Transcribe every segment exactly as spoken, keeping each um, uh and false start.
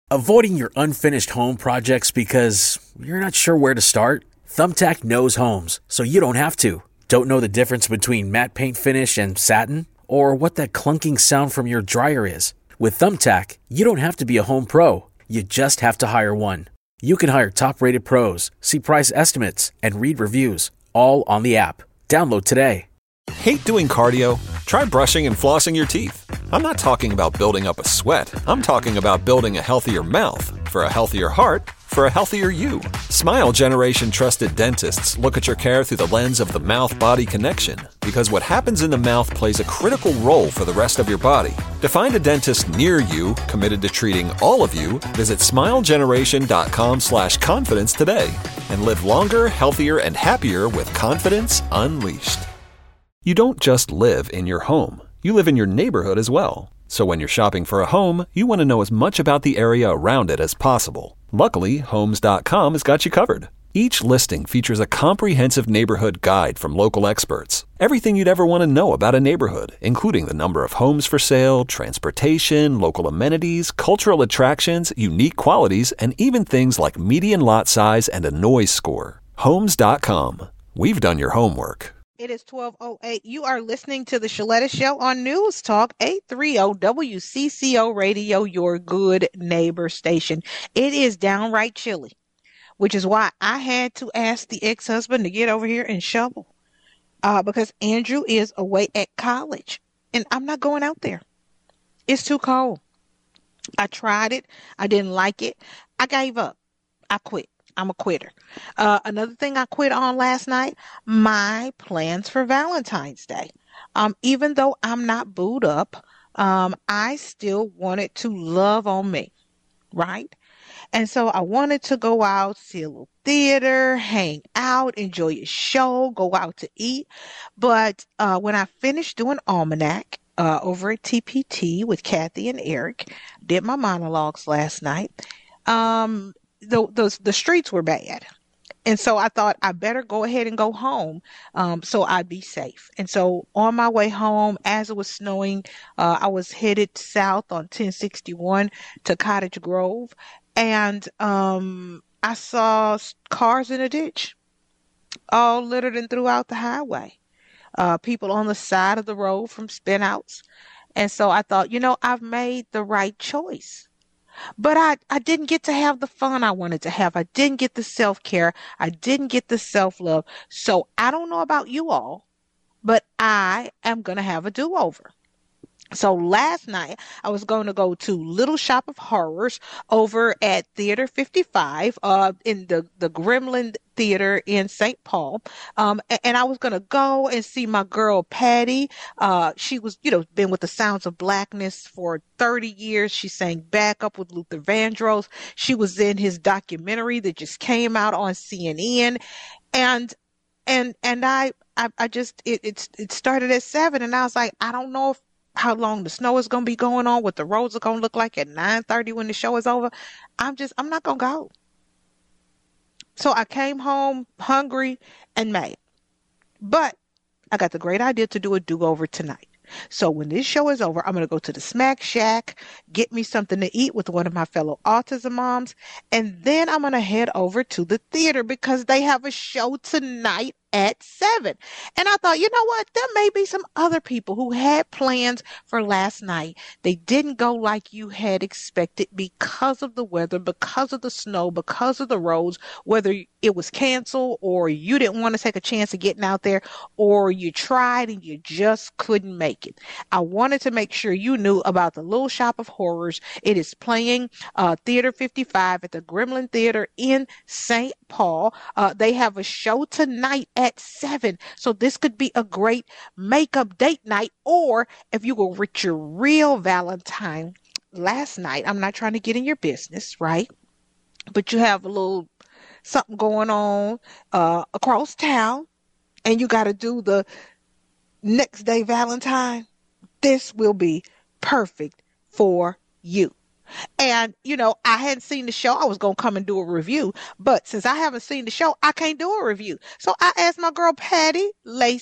Avoiding your unfinished home projects because you're not sure where to start? Thumbtack knows homes, so you don't have to. Don't know the difference between matte paint finish and satin? Or what that clunking sound from your dryer is? With Thumbtack, you don't have to be a home pro. You just have to hire one. You can hire top-rated pros, see price estimates, and read reviews, all on the app. Download today. Hate doing cardio? Try brushing and flossing your teeth. I'm not talking about building up a sweat. I'm talking about building a healthier mouth. For a healthier heart, for a healthier you. Smile Generation trusted dentists look at your care through the lens of the mouth-body connection, because what happens in the mouth plays a critical role for the rest of your body. To find a dentist near you committed to treating all of you, visit smilegeneration.com slash confidence today and live longer, healthier, and happier with confidence unleashed. You don't just live in your home. You live in your neighborhood as well. So when you're shopping for a home, you want to know as much about the area around it as possible. Luckily, Homes dot com has got you covered. Each listing features a comprehensive neighborhood guide from local experts. Everything you'd ever want to know about a neighborhood, including the number of homes for sale, transportation, local amenities, cultural attractions, unique qualities, and even things like median lot size and a noise score. Homes dot com. We've done your homework. It is twelve oh eight. You are listening to the Shaletta Show on News Talk eight thirty W C C O Radio, your good neighbor station. It is downright chilly, which is why I had to ask the ex-husband to get over here and shovel uh, because Andrew is away at college, and I'm not going out there. It's too cold. I tried it. I didn't like it. I gave up. I quit. I'm a quitter. Uh, another thing I quit on last night, my plans for Valentine's Day. Um, even though I'm not booed up, um, I still wanted to love on me, right? And so I wanted to go out, see a little theater, hang out, enjoy a show, go out to eat. But uh, when I finished doing Almanac uh, over at T P T with Kathy and Eric, did my monologues last night, um, The, the the streets were bad. And so I thought I better go ahead and go home um, so I'd be safe. And so on my way home, as it was snowing, uh, I was headed south on ten sixty-one to Cottage Grove. And um, I saw cars in a ditch, all littered and throughout the highway. Uh, people on the side of the road from spinouts. And so I thought, you know, I've made the right choice. But I, I didn't get to have the fun I wanted to have. I didn't get the self-care. I didn't get the self-love. So I don't know about you all, but I am going to have a do-over. So last night, I was going to go to Little Shop of Horrors over at Theater fifty-five uh, in the, the Gremlin Theater in Saint Paul. Um, and, and I was going to go and see my girl, Patty. Uh, she was, you know, been with the Sounds of Blackness for thirty years. She sang backup with Luther Vandross. She was in his documentary that just came out on C N N. And, and, and I, I, I just, it, it's, it started at seven, and I was like, I don't know if how long the snow is going to be going on, what the roads are going to look like at nine thirty when the show is over. I'm just, I'm not going to go. So I came home hungry and mad. But I got the great idea to do a do-over tonight. So when this show is over, I'm going to go to the Smack Shack, get me something to eat with one of my fellow autism moms, and then I'm going to head over to the theater because they have a show tonight at seven. And I thought, you know what? There may be some other people who had plans for last night. They didn't go like you had expected because of the weather, because of the snow, because of the roads, whether it was canceled or you didn't want to take a chance of getting out there, or you tried and you just couldn't make it. I wanted to make sure you knew about the Little Shop of Horrors. It is playing uh, Theater fifty-five at the Gremlin Theater in Saint Paul. Uh, they have a show tonight at seven. So this could be a great makeup date night, or if you were with your real Valentine last night, I'm not trying to get in your business, right? But you have a little something going on uh, across town, and you got to do the next day Valentine. This will be perfect for you. And, you know, I hadn't seen the show. I was going to come and do a review. But since I haven't seen the show, I can't do a review. So I asked my girl Patty, Lacey,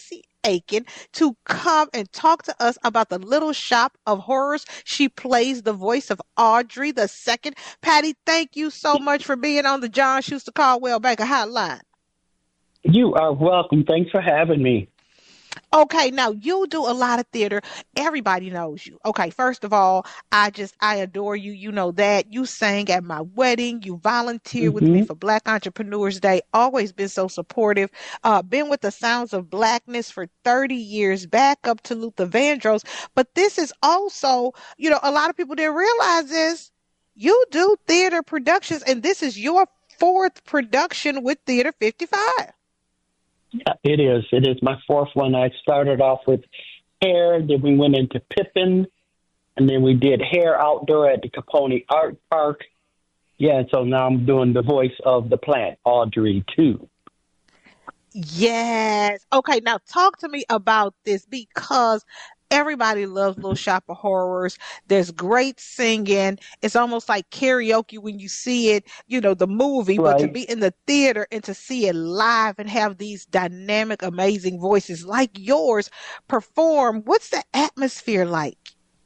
Aiken to come and talk to us about the Little Shop of Horrors. She plays the voice of Audrey the Second. Patty, thank you so much for being on the John Schuster Caldwell Banker Hotline. You are welcome. Thanks for having me. Okay, now you do a lot of theater. Everybody knows you. Okay, first of all, I just, I adore you. You know that. You sang at my wedding. You volunteered Mm-hmm. with me for Black Entrepreneurs Day. Always been so supportive. Uh, been with the Sounds of Blackness for thirty years, back up to Luther Vandross. But this is also, you know, a lot of people didn't realize this. You do theater productions, and this is your fourth production with Theater fifty-five. Yeah, it is. It is my fourth one. I started off with Hair, then we went into Pippin, and then we did Hair outdoor at the Capone Art Park. Yeah, and so now I'm doing the voice of the plant, Audrey, too. Yes. Okay, now talk to me about this, because everybody loves Little Shop of Horrors. There's great singing. It's almost like karaoke when you see it, you know, the movie, but to Right. be in the theater and to see it live and have these dynamic, amazing voices like yours perform, what's the atmosphere like?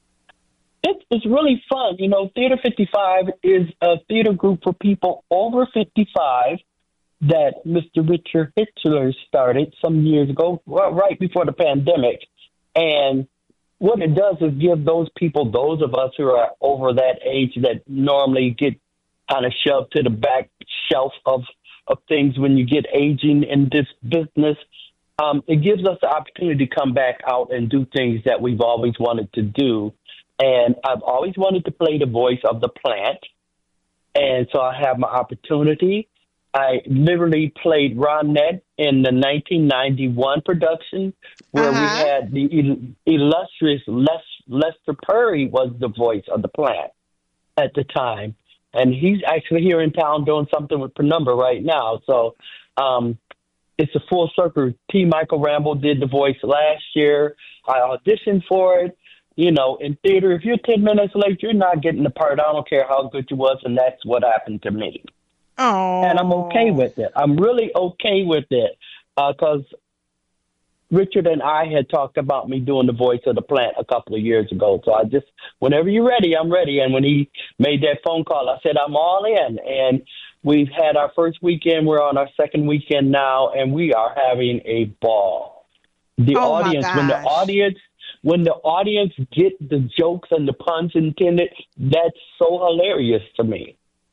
It's, it's really fun. You know, Theater fifty-five is a theater group for people over fifty-five that Mister Richard Hitchler started some years ago, well, right before the pandemic. And what it does is give those people, those of us who are over that age that normally get kind of shoved to the back shelf of, of things when you get aging in this business, um, it gives us the opportunity to come back out and do things that we've always wanted to do. And I've always wanted to play the voice of the plant. And so I have my opportunity. I literally played Ronette in the nineteen ninety-one production where Uh-huh. we had the il- illustrious Les- Lester Perry was the voice of the plant at the time. And he's actually here in town doing something with Penumbra right now. So um, it's a full circle. T. Michael Ramble did the voice last year. I auditioned for it. You know, in theater, if you're ten minutes late, you're not getting the part. I don't care how good you was, and that's what happened to me. Oh. And I'm okay with it. I'm really okay with it because uh, Richard and I had talked about me doing the voice of the plant a couple of years ago. So I just, whenever you're ready, I'm ready. And when he made that phone call, I said, I'm all in. And we've had our first weekend. We're on our second weekend now, and we are having a ball. The Oh, my audience, when the gosh. audience, when the audience get the jokes and the puns intended, that's so hilarious to me.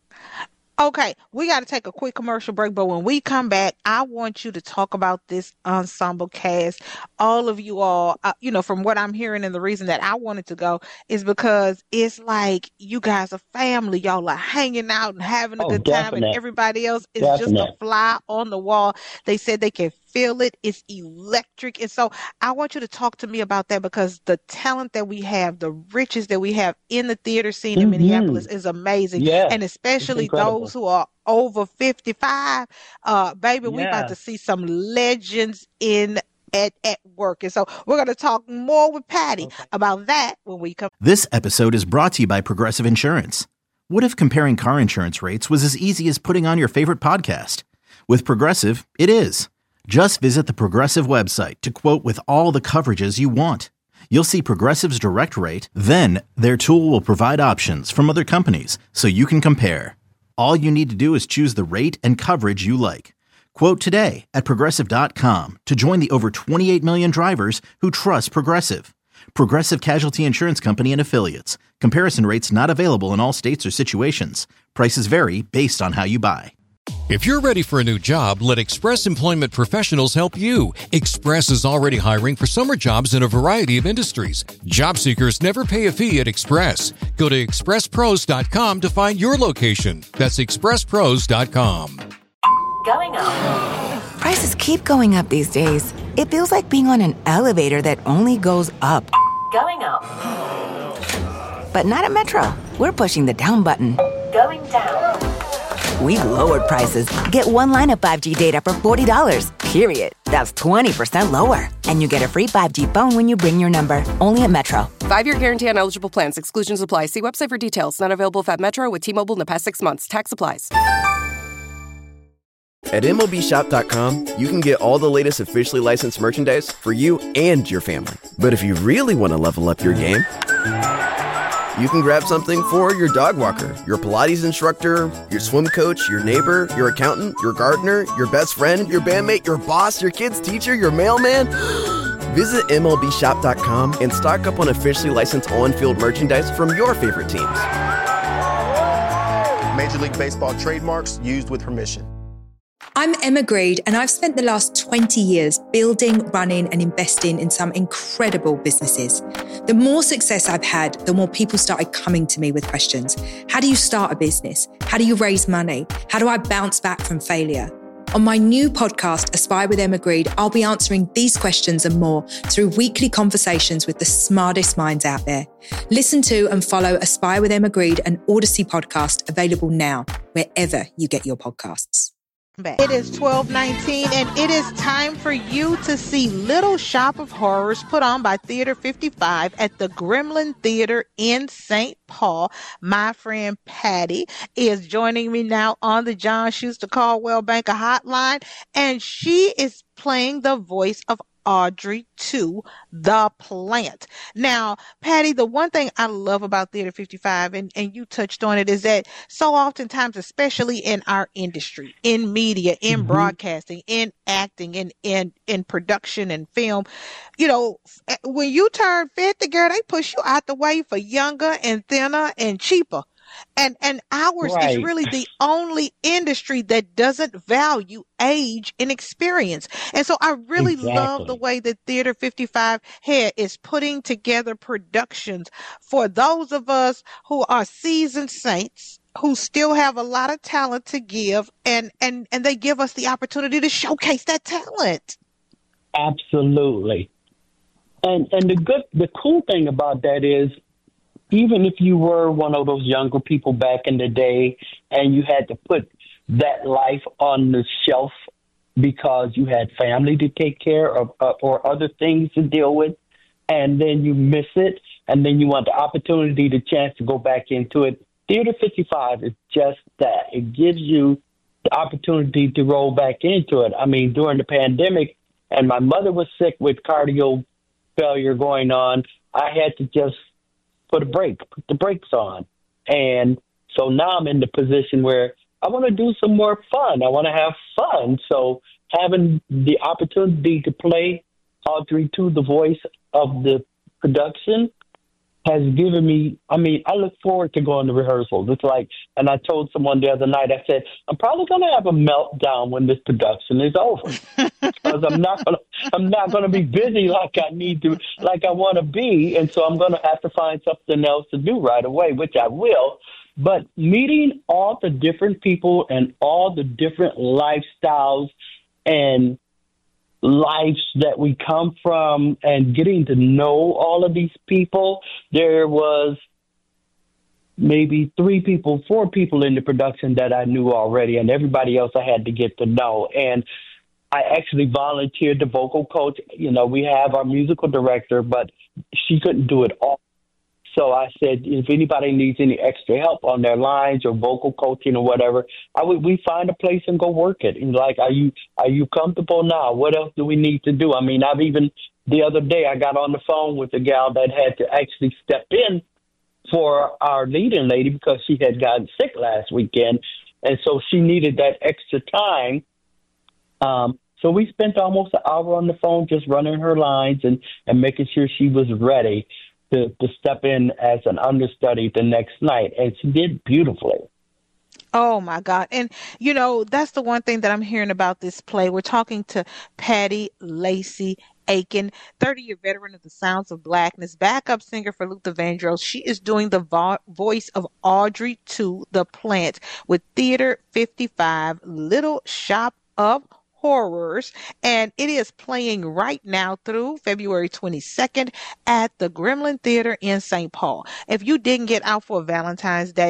Okay, we got to take a quick commercial break, but when we come back, I want you to talk about this ensemble cast. All of you all, uh, you know, from what I'm hearing, and the reason that I wanted to go is because it's like you guys are family. Y'all are hanging out and having a Oh, good time, and definite. everybody else is just a Definite. fly on the wall. They said they can feel it. It's electric. And so I want you to talk to me about that, because the talent that we have, the riches that we have in the theater scene in Mhm. Minneapolis is amazing. Yeah, And especially incredible. those who are over fifty-five, uh, baby, we about Yeah. to see some legends in at, at work. And so we're going to talk more with Patty Okay. about that when we come. This episode is brought to you by Progressive Insurance. What if comparing car insurance rates was as easy as putting on your favorite podcast? With Progressive, it is. Just visit the Progressive website to quote with all the coverages you want. You'll see Progressive's direct rate, then their tool will provide options from other companies so you can compare. All you need to do is choose the rate and coverage you like. Quote today at Progressive dot com to join the over twenty-eight million drivers who trust Progressive. Progressive Casualty Insurance Company and Affiliates. Comparison rates not available in all states or situations. Prices vary based on how you buy. If you're ready for a new job, let Express Employment Professionals help you. Express is already hiring for summer jobs in a variety of industries. Job seekers never pay a fee at Express. Go to express pros dot com to find your location. That's express pros dot com. Going up. Prices keep going up these days. It feels like being on an elevator that only goes up. Going up. But not at Metro. We're pushing the down button. Going down. We've lowered prices. Get one line of five G data for forty dollars, period. That's twenty percent lower. And you get a free five G phone when you bring your number. Only at Metro. Five-year guarantee on eligible plans. Exclusions apply. See website for details. Not available at Metro with T-Mobile in the past six months. Tax applies. At M L B shop dot com, you can get all the latest officially licensed merchandise for you and your family. But if you really want to level up your game, you can grab something for your dog walker, your Pilates instructor, your swim coach, your neighbor, your accountant, your gardener, your best friend, your bandmate, your boss, your kid's teacher, your mailman. Visit M L B shop dot com and stock up on officially licensed on-field merchandise from your favorite teams. Major League Baseball trademarks used with permission. I'm Emma Greed, and I've spent the last twenty years building, running, and investing in some incredible businesses. The more success I've had, the more people started coming to me with questions. How do you start a business? How do you raise money? How do I bounce back from failure? On my new podcast, Aspire with Emma Greed, I'll be answering these questions and more through weekly conversations with the smartest minds out there. Listen to and follow Aspire with Emma Greed, an Odyssey podcast, available now, wherever you get your podcasts. It is twelve nineteen, and it is time for you to see Little Shop of Horrors put on by Theater fifty-five at the Gremlin Theater in Saint Paul. My friend Patty is joining me now on the John Schuster Caldwell Banker Hotline, and she is playing the voice of Audrey two, the plant. Now, Patty, the one thing I love about Theater fifty-five, and, and you touched on it, is that so oftentimes, especially in our industry, in media, in mm-hmm. broadcasting, in acting, in, in, in production and film, you know, when you turn fifty, girl, they push you out the way for younger and thinner and cheaper. And and ours right. is really the only industry that doesn't value age and experience. And so I really exactly. love the way that Theater fifty-five here is putting together productions for those of us who are seasoned saints, who still have a lot of talent to give, and, and, and they give us the opportunity to showcase that talent. Absolutely. And and the good the cool thing about that is, even if you were one of those younger people back in the day and you had to put that life on the shelf because you had family to take care of uh, or other things to deal with, and then you miss it, and then you want the opportunity, the chance to go back into it, Theater fifty-five is just that. It gives you the opportunity to roll back into it. I mean, during the pandemic, and my mother was sick with cardio failure going on, I had to just put a break, put the brakes on. And so now I'm in the position where I want to do some more fun. I want to have fun. So having the opportunity to play Audrey two, the voice of the production, has given me, I mean, I look forward to going to rehearsals. It's like, and I told someone the other night, I said, I'm probably going to have a meltdown when this production is over because I'm not going to, I'm not going to be busy like I need to, like I want to be. And so I'm going to have to find something else to do right away, which I will. But meeting all the different people and all the different lifestyles and lives that we come from and getting to know all of these people. There was maybe three people, four people in the production that I knew already, and everybody else I had to get to know. And I actually volunteered the vocal coach. You know, we have our musical director, but she couldn't do it all. So I said, if anybody needs any extra help on their lines or vocal coaching or whatever, I would we find a place and go work it. And like, are you are you comfortable now? What else do we need to do? I mean, I've even the other day I got on the phone with a gal that had to actually step in for our leading lady because she had gotten sick last weekend, and so she needed that extra time. Um, so we spent almost an hour on the phone just running her lines and, and making sure she was ready To, to step in as an understudy the next night. And she did beautifully. Oh, my God. And, you know, that's the one thing that I'm hearing about this play. We're talking to Patty Lacey Aiken, thirty-year veteran of the Sounds of Blackness, backup singer for Luther Vandross. She is doing the vo- voice of Audrey two, the plant, with Theater fifty-five, Little Shop of Horrors, and it is playing right now through February twenty-second at the Gremlin Theater in Saint Paul. If you didn't get out for Valentine's Day,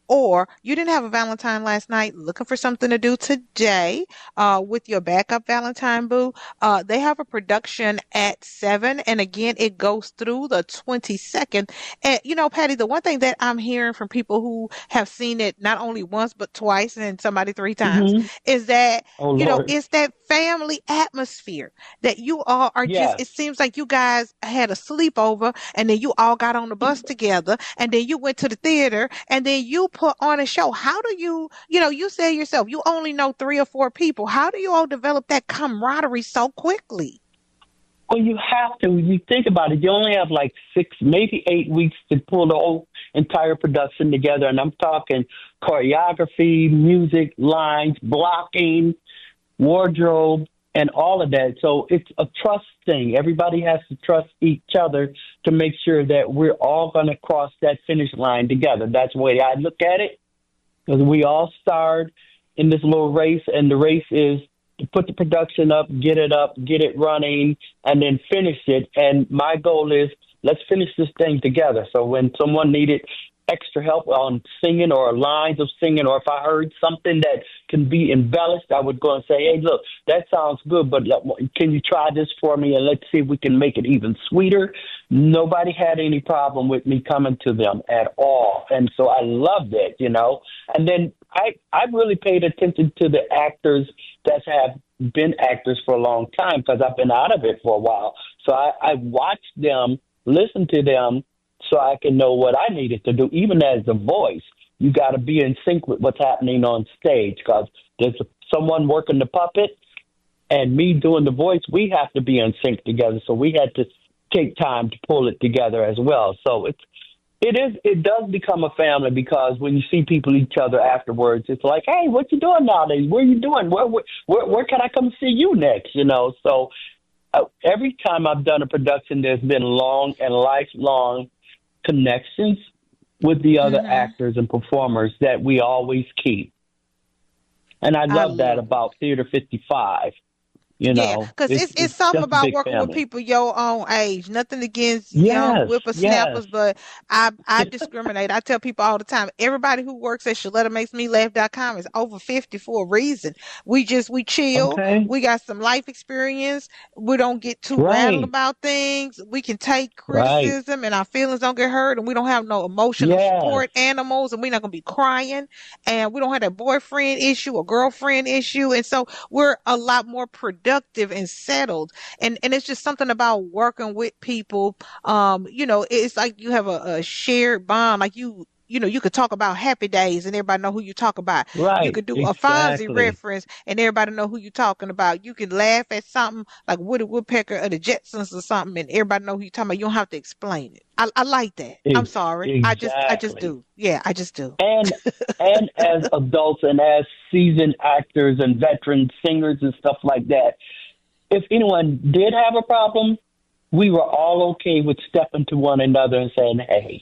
or you didn't have a Valentine last night, looking for something to do today uh, with your backup Valentine boo, uh, they have a production at seven. And again, it goes through the twenty-second. And, you know, Patty, the one thing that I'm hearing from people who have seen it not only once, but twice, and somebody three times, mm-hmm. is that, oh, you Lord. know, it's that family atmosphere that you all are yes. just, it seems like you guys had a sleepover and then you all got on the bus together and then you went to the theater and then you put on a show. How do you, you know, you say yourself, you only know three or four people. How do you all develop that camaraderie so quickly? Well, you have to. You think about it. You only have like six, maybe eight weeks to pull the whole entire production together. And I'm talking choreography, music, lines, blocking, wardrobe, and all of that. So it's a trust thing. Everybody has to trust each other to make sure that we're all going to cross that finish line together. That's the way I look at it, because we all starred in this little race, and the race is to put the production up, get it up, get it running, and then finish it. And my goal is, let's finish this thing together. So when someone needed extra help on singing or lines of singing, or if I heard something that can be embellished, I would go and say, hey, look, that sounds good, but can you try this for me, and let's see if we can make it even sweeter. Nobody had any problem with me coming to them at all. And so I loved it, you know. And then I, I really paid attention to the actors that have been actors for a long time, because I've been out of it for a while. So I, I watched them, listened to them, so I can know what I needed to do. Even as a voice, you got to be in sync with what's happening on stage, because there's someone working the puppet and me doing the voice. We have to be in sync together. So we had to take time to pull it together as well. So it's, it is, it does become a family, because when you see people each other afterwards, it's like, hey, what you doing nowadays? Where you doing? Where, where, where, where can I come see you next? You know, so uh, every time I've done a production, there's been long and lifelong connections with the other mm-hmm. actors and performers that we always keep. And I love I that love about Theater fifty-five. You know, yeah, because it's, it's, it's something about working family. with people your own age. Nothing against yes, young whippersnappers, yes. but I I discriminate. I tell people all the time, everybody who works at Shaletta Makes Me Laugh dot com is over fifty for a reason. We just, we chill. Okay. We got some life experience. We don't get too right. rattled about things. We can take criticism right. and our feelings don't get hurt, and we don't have no emotional yes. support animals, and we're not going to be crying, and we don't have that boyfriend issue or girlfriend issue. And so we're a lot more productive and settled, and and it's just something about working with people. Um, you know, it's like you have a, a shared bond. Like you, you know, you could talk about Happy Days and everybody know who you talk about. Right. You could do exactly. a Fonzie reference and everybody know who you're talking about. You can laugh at something like Woody Woodpecker or the Jetsons or something, and everybody know who you're talking about. You don't have to explain it. I, I like that. Ex- I'm sorry. Exactly. I just, I just do. Yeah, I just do. And and as adults and as seasoned actors and veteran singers and stuff like that, if anyone did have a problem, we were all okay with stepping to one another and saying, hey,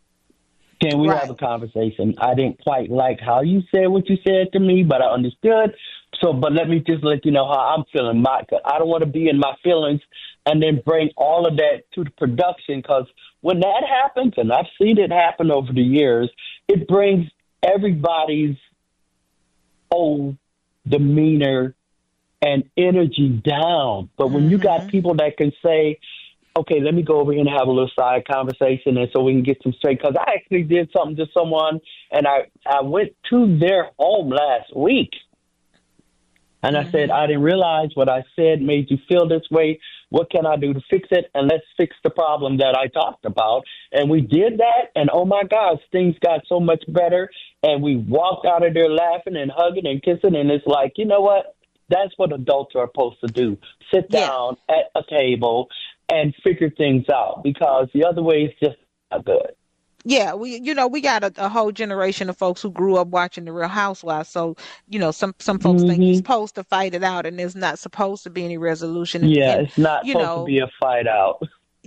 can we right. have a conversation? I didn't quite like how you said what you said to me, but I understood. So, but let me just let you know how I'm feeling. My, I don't want to be in my feelings and then bring all of that to the production, because when that happens, and I've seen it happen over the years, it brings everybody's whole demeanor and energy down. But when mm-hmm. you got people that can say, okay, let me go over here and have a little side conversation, and so we can get some straight. Because I actually did something to someone, and I, I went to their home last week. And mm-hmm. I said, I didn't realize what I said made you feel this way. What can I do to fix it? And let's fix the problem that I talked about. And we did that, and oh my gosh, things got so much better. And we walked out of there laughing and hugging and kissing, and it's like, you know what? That's what adults are supposed to do. Sit down yeah. at a table and figure things out, because the other way is just not good. Yeah, we, you know, we got a, a whole generation of folks who grew up watching The Real Housewives. So, you know, some, some folks mm-hmm. think you're supposed to fight it out, and there's not supposed to be any resolution. Yeah, and, it's not you supposed know, to be a fight out.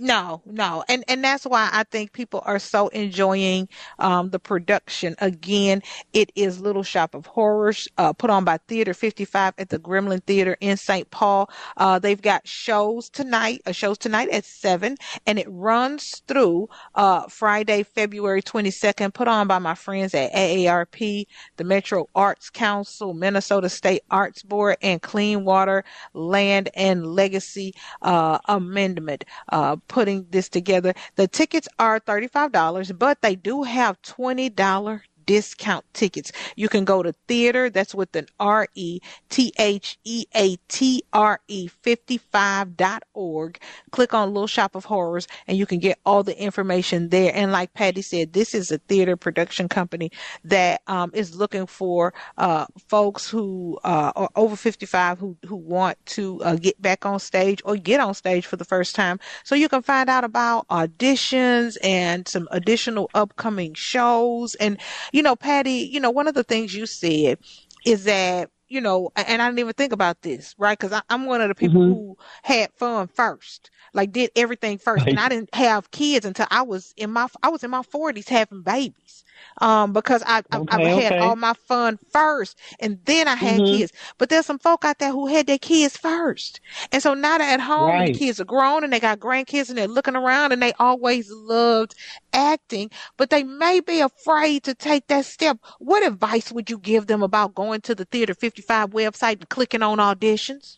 No, no. And and that's why I think people are so enjoying um, the production. Again, it is Little Shop of Horrors, uh, put on by Theater fifty-five at the Gremlin Theater in Saint Paul. Uh, they've got shows tonight, uh, shows tonight at seven, and it runs through uh, Friday, February twenty-second, put on by my friends at A A R P, the Metro Arts Council, Minnesota State Arts Board, and Clean Water, Land, and Legacy uh, Amendment. Uh, putting this together. The tickets are thirty-five dollars, but they do have twenty dollars discount tickets. You can go to theater, that's with an R E T H E A T R E fifty-five dot org. Click on Little Shop of Horrors and you can get all the information there. And like Patty said, this is a theater production company that um, is looking for uh, folks who uh, are over fifty-five who, who want to uh, get back on stage or get on stage for the first time. So you can find out about auditions and some additional upcoming shows. And you know, Patty, you know, one of the things you said is that, you know, and I didn't even think about this, right? Because I'm one of the people mm-hmm. who had fun first, like did everything first. Right. And I didn't have kids until I was in my, I was in my forties having babies. Um, because I, I, okay, I had okay. all my fun first and then I had mm-hmm. kids. But there's some folk out there who had their kids first. And so now they're at home right. and the kids are grown and they got grandkids and they're looking around and they always loved acting, but they may be afraid to take that step. What advice would you give them about going to the Theater fifty-five website and clicking on auditions?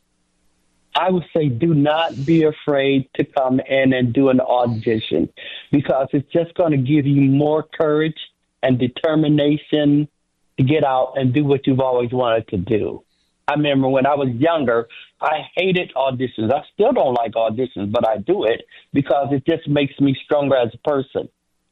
I would say do not be afraid to come in and do an audition because it's just going to give you more courage and determination to get out and do what you've always wanted to do. I remember when I was younger, I hated auditions. I still don't like auditions, but I do it because it just makes me stronger as a person.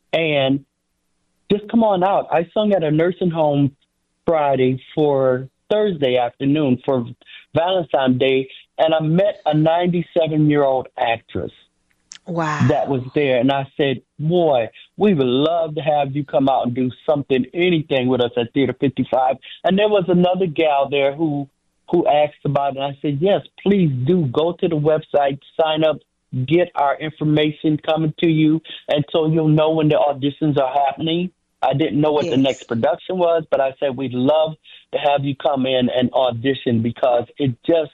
And just come on out. I sung at a nursing home Friday for Thursday afternoon for Valentine's Day, and I met a ninety-seven-year-old actress. Wow. That was there. And I said, boy, we would love to have you come out and do something, anything with us at Theater fifty-five. And there was another gal there who who asked about it. And I said, yes, please do. Go to the website, sign up, get our information coming to you. And so you'll know when the auditions are happening. I didn't know what yes. the next production was, but I said, we'd love to have you come in and audition because it just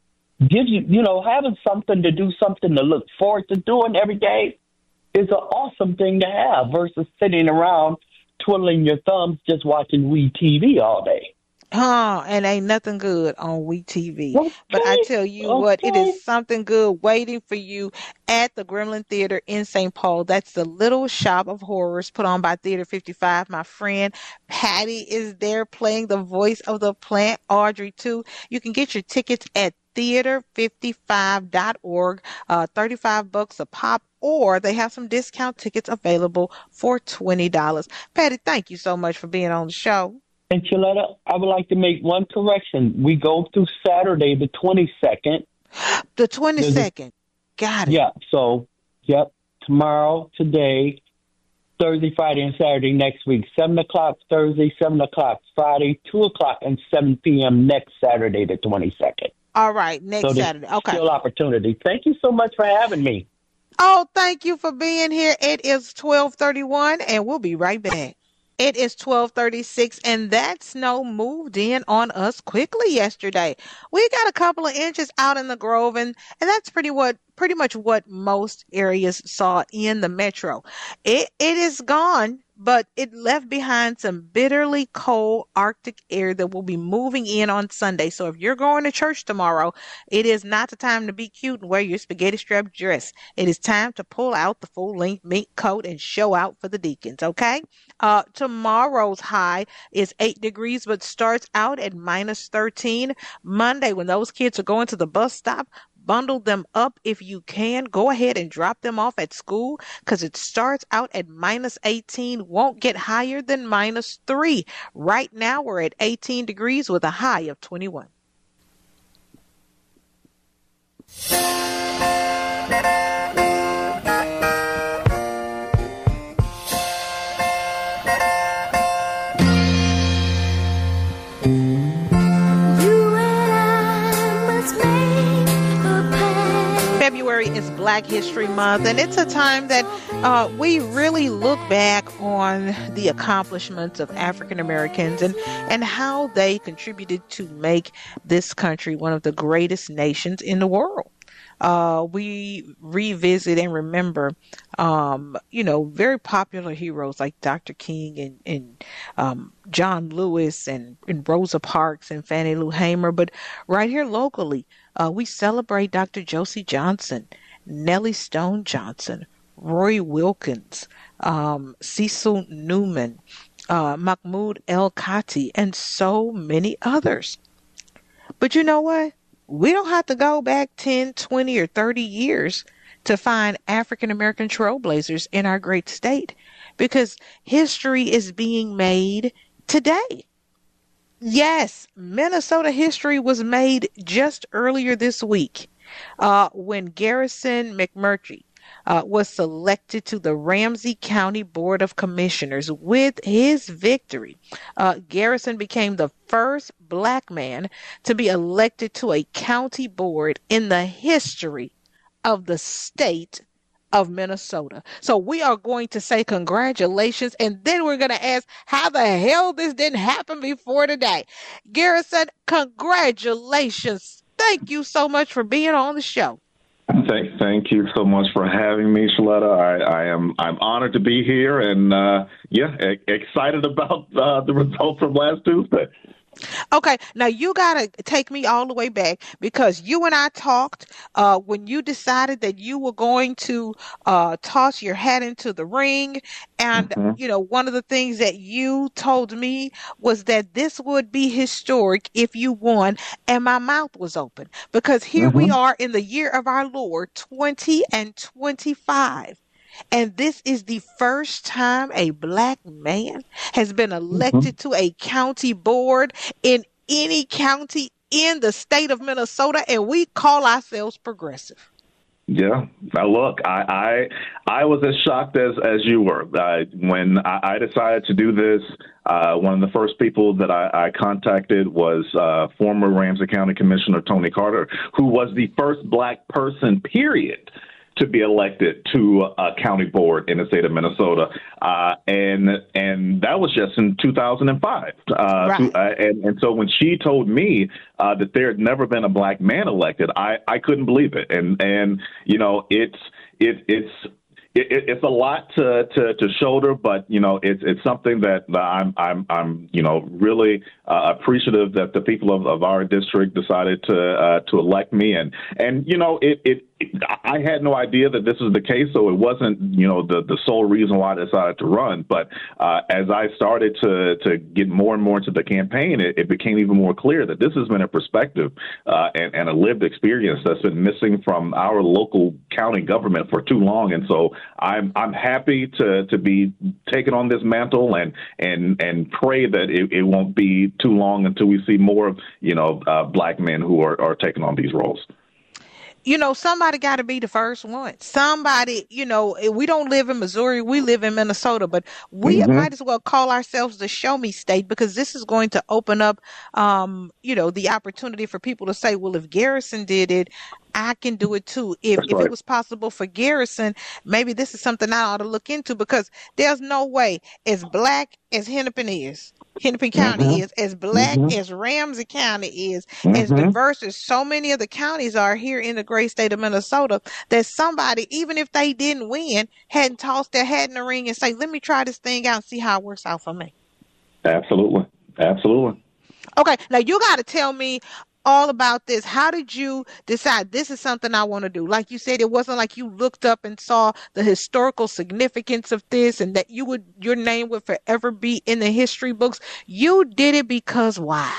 gives you, you know, having something to do, something to look forward to doing every day is an awesome thing to have versus sitting around twiddling your thumbs just watching W E T V all day. Oh, and ain't nothing good on W E T V. Okay. But I tell you okay. what, it is something good waiting for you at the Gremlin Theater in Saint Paul. That's the Little Shop of Horrors put on by Theater fifty-five. My friend Patty is there playing the voice of the plant, Audrey too. You can get your tickets at theater fifty-five dot org, uh, thirty-five bucks a pop, or they have some discount tickets available for twenty dollars. Patty, thank you so much for being on the show. And Shaletta, I would like to make one correction. We go through Saturday, the twenty-second. The twenty-second. Got it. Yeah. So, yep. Tomorrow, today, Thursday, Friday, and Saturday next week. seven o'clock Thursday, seven o'clock Friday, two o'clock, and seven p.m. next Saturday, the twenty-second. All right. Next so Saturday. Okay. Still opportunity. Thank you so much for having me. Oh, thank you for being here. It is twelve thirty-one, and we'll be right back. It is twelve thirty-six, and that snow moved in on us quickly yesterday. We got a couple of inches out in the Grove, and, and that's pretty what pretty much what most areas saw in the metro. It it is gone, but it left behind some bitterly cold Arctic air that will be moving in on Sunday. So if you're going to church tomorrow, it is not the time to be cute and wear your spaghetti strap dress. It is time to pull out the full-length mink coat and show out for the deacons, okay? Uh, tomorrow's high is eight degrees, but starts out at minus thirteen. Monday, when those kids are going to the bus stop, bundle them up if you can. Go ahead and drop them off at school because it starts out at minus eighteen, won't get higher than minus three. Right now, we're at eighteen degrees with a high of twenty-one. February is Black Black History Month, and it's a time that uh, we really look back on the accomplishments of African Americans and, and how they contributed to make this country one of the greatest nations in the world. Uh, we revisit and remember, um, you know, very popular heroes like Doctor King and, and um, John Lewis and, and Rosa Parks and Fannie Lou Hamer. But right here locally, uh, we celebrate Doctor Josie Johnson, Nellie Stone Johnson, Roy Wilkins, um, Cecil Newman, uh, Mahmoud El Khati, and so many others. But you know what? We don't have to go back ten, twenty, or thirty years to find African American trailblazers in our great state, because history is being made today. Yes, Minnesota history was made just earlier this week uh, when Garrison McMurtry uh, was selected to the Ramsey County Board of Commissioners. With his victory, uh, Garrison became the first Black man to be elected to a county board in the history of the state of Minnesota. So we are going to say congratulations, and then we're going to ask how the hell this didn't happen before today. Garrison, congratulations. Thank you so much for being on the show. Thank, thank you so much for having me, Shaletta. I, I am I'm honored to be here, and uh, yeah, e- excited about uh, the results from last Tuesday. Okay, now you got to take me all the way back, because you and I talked uh, when you decided that you were going to uh, toss your hat into the ring. And, mm-hmm. you know, one of the things that you told me was that this would be historic if you won. And my mouth was open, because here mm-hmm. we are in the year of our Lord, twenty and twenty-five. And this is the first time a Black man has been elected mm-hmm. to a county board in any county in the state of Minnesota, and we call ourselves progressive. Yeah. Now, look, I I, I was as shocked as, as you were. Uh, when I, I decided to do this, uh, one of the first people that I, I contacted was uh, former Ramsey County Commissioner Tony Carter, who was the first Black person, period, to be elected to a county board in the state of Minnesota. Uh, and and that was just in two thousand five. Uh, right. to, uh, and, and so when she told me uh, that there had never been a Black man elected, I, I couldn't believe it. And, and you know, it's it, it's It, it's a lot to, to, to shoulder, but you know it's it's something that I'm I'm I'm you know really uh, appreciative that the people of, of our district decided to uh, to elect me, and and you know it, it it I had no idea that this was the case, so it wasn't you know the, the sole reason why I decided to run. But uh, as I started to to get more and more into the campaign, it, it became even more clear that this has been a perspective uh, and, and a lived experience that's been missing from our local county government for too long, and so I'm I'm happy to, to be taking on this mantle and and and pray that it, it won't be too long until we see more of you know uh, Black men who are, are taking on these roles. You know, somebody got to be the first one. Somebody, you know, we don't live in Missouri. We live in Minnesota, but we mm-hmm. might as well call ourselves the show me state, because this is going to open up, um, you know, the opportunity for people to say, well, if Garrison did it, I can do it too. If, if it was possible for Garrison, maybe this is something I ought to look into, because there's no way as Black as Hennepin is, Hennepin County mm-hmm. is, as Black mm-hmm. as Ramsey County is, mm-hmm. as diverse as so many of the counties are here in the great state of Minnesota, that somebody, even if they didn't win, hadn't tossed their hat in the ring and say, let me try this thing out and see how it works out for me. Absolutely. Absolutely. Okay. Now you got to tell me all about this. How did you decide this is something I want to do? Like you said, it wasn't like you looked up and saw the historical significance of this and that you would, your name would forever be in the history books. You did it because why?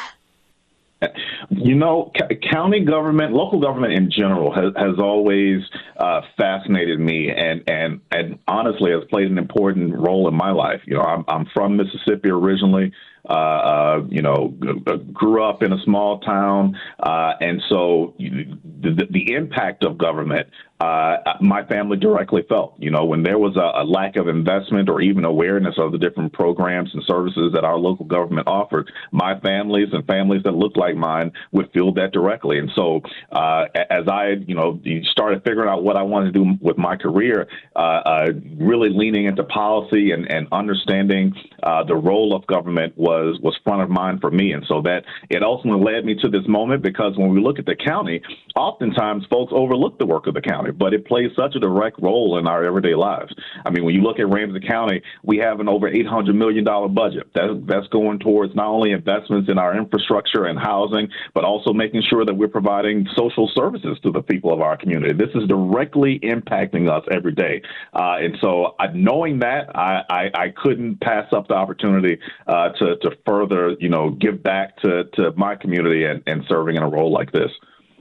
You know, c- county government, local government in general has, has always uh, fascinated me and, and, and honestly has played an important role in my life. You know, I'm, I'm from Mississippi originally. uh, uh, you know, g- grew up in a small town. Uh, and so the, the impact of government, uh, my family directly felt, you know, when there was a, a lack of investment or even awareness of the different programs and services that our local government offered, my families and families that looked like mine would feel that directly. And so uh, as I, you know, started figuring out what I wanted to do with my career, uh, uh, really leaning into policy and, and understanding uh, the role of government was, was front of mind for me. And so that it ultimately led me to this moment, because when we look at the county, oftentimes folks overlook the work of the county, but it plays such a direct role in our everyday lives. I mean, when you look at Ramsey County, we have an over eight hundred million dollars budget. That, that's going towards not only investments in our infrastructure and housing, but also making sure that we're providing social services to the people of our community. This is directly impacting us every day. Uh, and so uh, knowing that, I, I, I couldn't pass up the opportunity uh, to, to further, you know, give back to, to my community and, and serving in a role like this.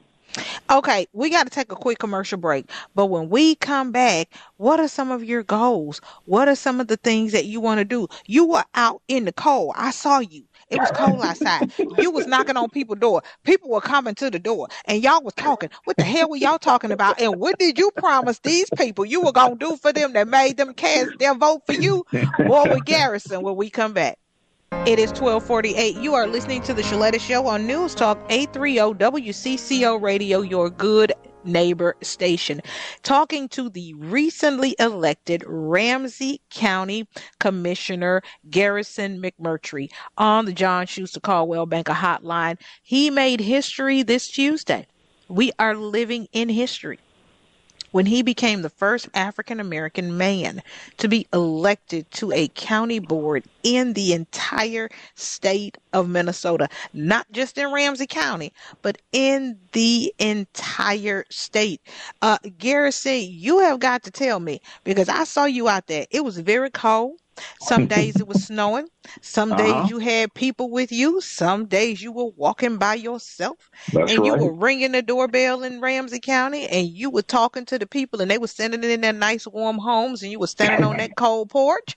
Okay, we got to take a quick commercial break. But when we come back, what are some of your goals? What are some of the things that you want to do? You were out in the cold. I saw you. It was cold outside. You was knocking on people's door. People were coming to the door, and y'all was talking. What the hell were y'all talking about? And what did you promise these people you were going to do for them that made them cast their vote for you? Warwick Garrison, when we come back. It is twelve forty-eight. You are listening to The Shaletta Show on News Talk eight thirty W C C O Radio, your good neighbor station. Talking to the recently elected Ramsey County Commissioner Garrison McMurtry on the John Schuster Caldwell Banker Hotline. He made history this Tuesday. We are living in history when he became the first African-American man to be elected to a county board in the entire state of Minnesota, not just in Ramsey County, but in the entire state. Uh, Garrison, you have got to tell me, because I saw you out there. It was very cold. Some days it was snowing. Some days uh-huh. you had people with you. Some days you were walking by yourself. That's and you right. were ringing the doorbell in Ramsey County, and you were talking to the people, and they were sending it in their nice warm homes, and you were standing on that cold porch.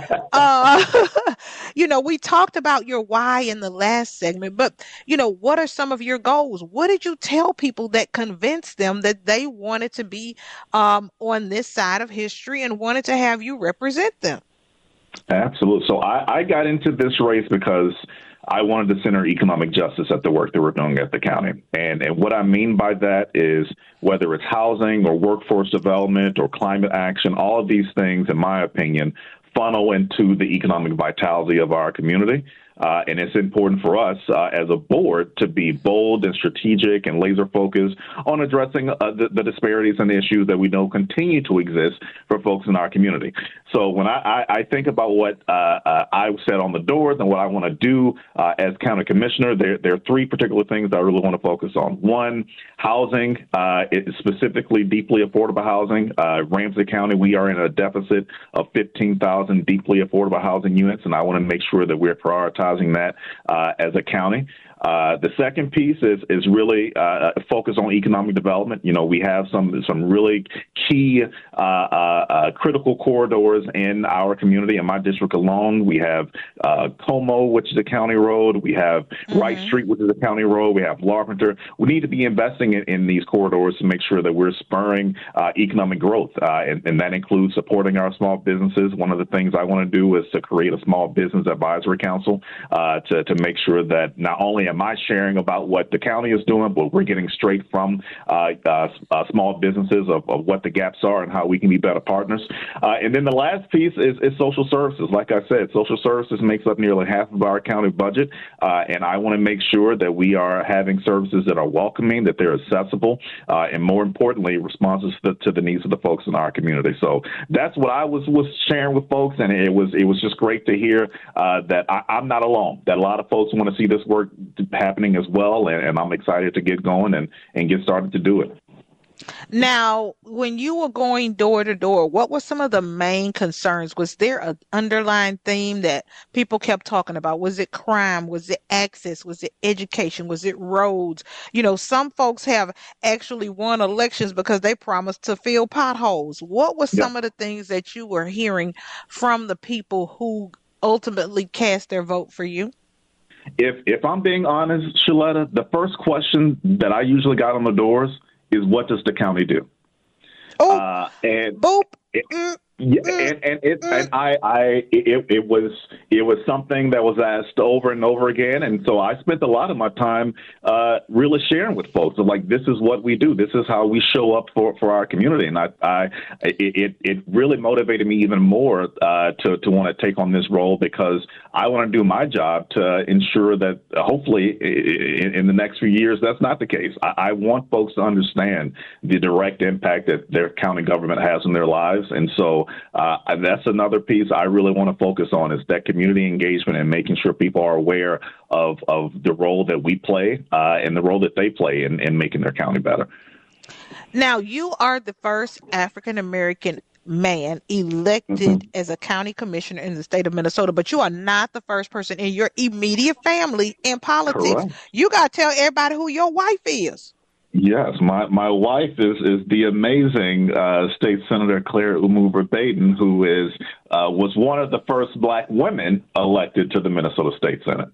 Uh, you know, we talked about your why in the last segment, but, you know, what are some of your goals? What did you tell people that convinced them that they wanted to be um, on this side of history and wanted to have you represent them? Absolutely. So I, I got into this race because I wanted to center economic justice at the work that we're doing at the county. And, and what I mean by that is whether it's housing or workforce development or climate action, all of these things, in my opinion, funnel into the economic vitality of our community. Uh, and it's important for us uh, as a board to be bold and strategic and laser focused on addressing uh, the, the disparities and the issues that we know continue to exist for folks in our community. So when I, I, I think about what uh, uh, I said on the doors and what I want to do uh, as county commissioner, there, there are three particular things that I really want to focus on. One, housing, uh, it is specifically deeply affordable housing. Uh, Ramsey County, we are in a deficit of fifteen thousand deeply affordable housing units, and I want to make sure that we're prioritizing that uh, as a county. Uh, the second piece is is really uh, focus on economic development. You know, we have some some really key uh, uh, uh, critical corridors in our community. In my district alone, we have uh, Como, which is a county road. We have mm-hmm. Wright Street, which is a county road. We have Larpenteur. We need to be investing in, in these corridors to make sure that we're spurring uh, economic growth, uh, and, and that includes supporting our small businesses. One of the things I want to do is to create a small business advisory council uh, to to make sure that not only am I sharing about what the county is doing, but we're getting straight from uh, uh, uh, small businesses of, of what the gaps are and how we can be better partners. Uh, and then the last piece is, is social services. Like I said, social services makes up nearly half of our county budget, uh, and I want to make sure that we are having services that are welcoming, that they're accessible, uh, and more importantly, responses to the, to the needs of the folks in our community. So that's what I was, was sharing with folks, and it was it was just great to hear uh, that I, I'm not alone, that a lot of folks want to see this work happening as well, and, and I'm excited to get going and, and get started to do it. Now, when you were going door to door, what were some of the main concerns? Was there an underlying theme that people kept talking about? Was it crime? Was it access? Was it education? Was it roads? You know, some folks have actually won elections because they promised to fill potholes. What were some yep. of the things that you were hearing from the people who ultimately cast their vote for you? If if I'm being honest, Shaletta, the first question that I usually got on the doors is, what does the county do? Oh, uh, and boop. It, yeah, and and it and I I it, it was it was something that was asked over and over again, and so I spent a lot of my time uh, really sharing with folks of like, this is what we do, this is how we show up for, for our community, and I, I it it really motivated me even more uh, to to want to take on this role, because I want to do my job to ensure that uh, hopefully in, in the next few years that's not the case. I, I want folks to understand the direct impact that their county government has in their lives, and so. Uh, that's another piece I really want to focus on, is that community engagement and making sure people are aware of, of the role that we play uh, and the role that they play in, in making their county better. Now, you are the first African-American man elected mm-hmm. as a county commissioner in the state of Minnesota, but you are not the first person in your immediate family in politics. Correct. You got to tell everybody who your wife is. Yes, my, my wife is, is the amazing uh, State Senator Claire Umuber-Baden, who is uh, was one of the first Black women elected to the Minnesota State Senate.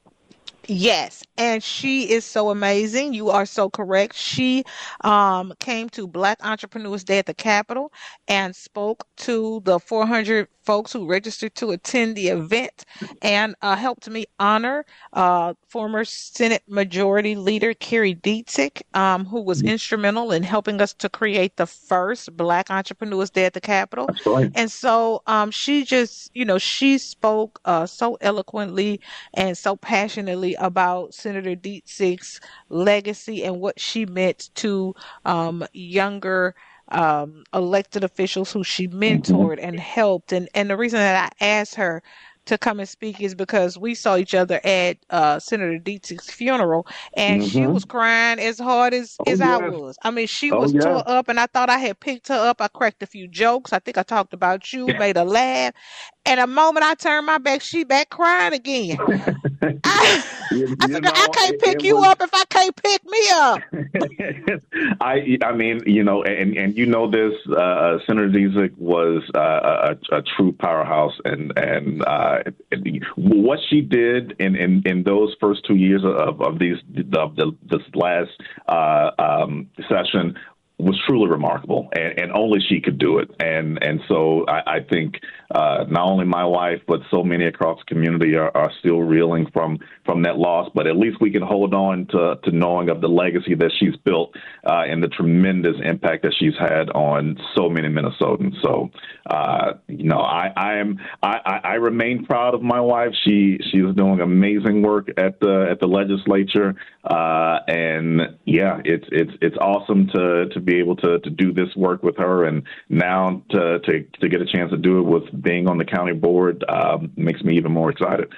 Yes, and she is so amazing. You are so correct. She um, came to Black Entrepreneurs Day at the Capitol and spoke to the four hundred folks who registered to attend the event, and uh, helped me honor uh, former Senate Majority Leader Kerry Dietzig, um, who was mm-hmm. instrumental in helping us to create the first Black Entrepreneurs Day at the Capitol. That's right. And so um, she just, you know, she spoke uh, so eloquently and so passionately about Senator Dietzig's legacy and what she meant to um, younger um, elected officials who she mentored and helped. And, and the reason that I asked her to come and speak is because we saw each other at uh, Senator Dietzig's funeral, and mm-hmm. she was crying as hard as, oh, as yes. I was. I mean, she oh, was yeah. tore up, and I thought I had picked her up. I cracked a few jokes. I think I talked about you, made her laugh. And the moment I turned my back, she back crying again. I, you, I said, I can't it, pick it you was, up if I can't pick me up. I I mean, you know, and, and you know this, uh, Senator Dietzig was uh, a, a true powerhouse, and, and uh, what she did in, in, in those first two years of, of these of the, this last uh, um, session was truly remarkable, and, and only she could do it. And and so I, I think uh, not only my wife, but so many across the community are, are still reeling from from that loss. But at least we can hold on to, to knowing of the legacy that she's built uh, and the tremendous impact that she's had on so many Minnesotans. So, uh, you know, I, I am I, I remain proud of my wife. She she is doing amazing work at the at the legislature, uh, and yeah, it's it's it's awesome to to be able to, to do this work with her, and now to, to to get a chance to do it with being on the county board um, makes me even more excited.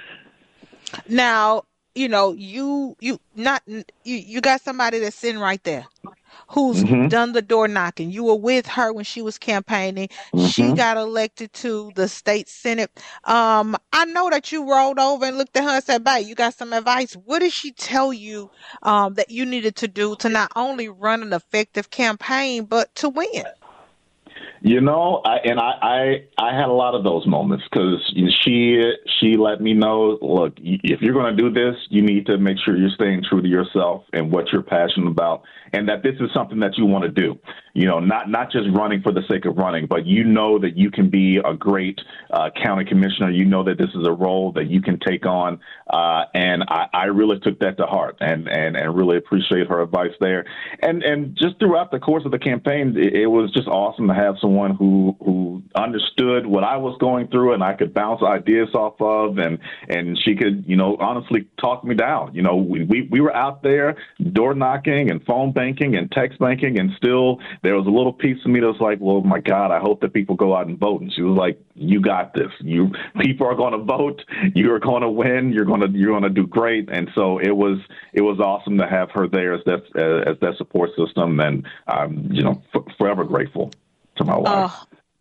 Now, you know, you you not you, you got somebody that's sitting right there who's mm-hmm. done the door knocking. You were with her when she was campaigning. Mm-hmm. She got elected to the state senate. Um, I know that you rolled over and looked at her and said, "Babe, you got some advice." What did she tell you um, that you needed to do to not only run an effective campaign, but to win? You know, I, and I, I, I had a lot of those moments, because she she let me know, look, if you're going to do this, you need to make sure you're staying true to yourself and what you're passionate about, and that this is something that you want to do. You know, not not just running for the sake of running, but you know that you can be a great uh, county commissioner. You know that this is a role that you can take on, uh, and I, I really took that to heart, and, and, and really appreciate her advice there. And and just throughout the course of the campaign, it, it was just awesome to have someone who who understood what I was going through, and I could bounce ideas off of, and and she could, you know, honestly talk me down. You know, we we, we were out there door knocking and phone banking and text banking, and still there was a little piece of me that was like, well, my God, I hope that people go out and vote. And she was like, you got this. You people are going to vote. You're going to win. You're going to you're going to do great. And so it was it was awesome to have her there as that uh, as that support system. And I'm, you know, f- forever grateful to my wife. Oh,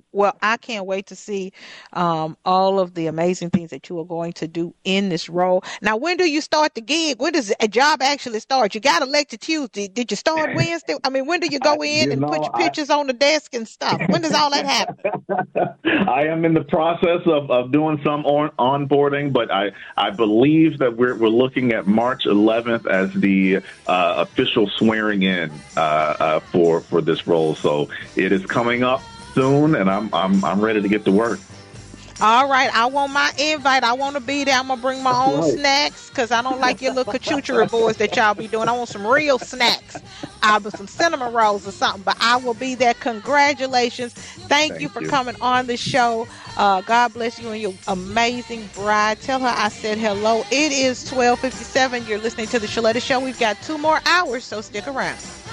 Well, I can't wait to see um, all of the amazing things that you are going to do in this role. Now, when do you start the gig? When does a job actually start? You got elected Tuesday. Did you start Wednesday? I mean, when do you go in you and know, put your pictures I, on the desk and stuff? When does all that happen? I am in the process of, of doing some on, onboarding, but I, I believe that we're we're looking at March eleventh as the uh, official swearing in uh, uh, for for this role. So it is coming up soon, and I'm I'm I'm ready to get to work. All right, I want my invite. I want to be there. I'm gonna bring my That's own right. snacks because I don't like your little cachucha boys that y'all be doing. I want some real snacks. I'll be some cinnamon rolls or something. But I will be there. Congratulations! Thank, Thank you for you. coming on the show. Uh, God bless you and your amazing bride. Tell her I said hello. It is twelve fifty-seven. You're listening to the Shaletta Show. We've got two more hours, so stick around.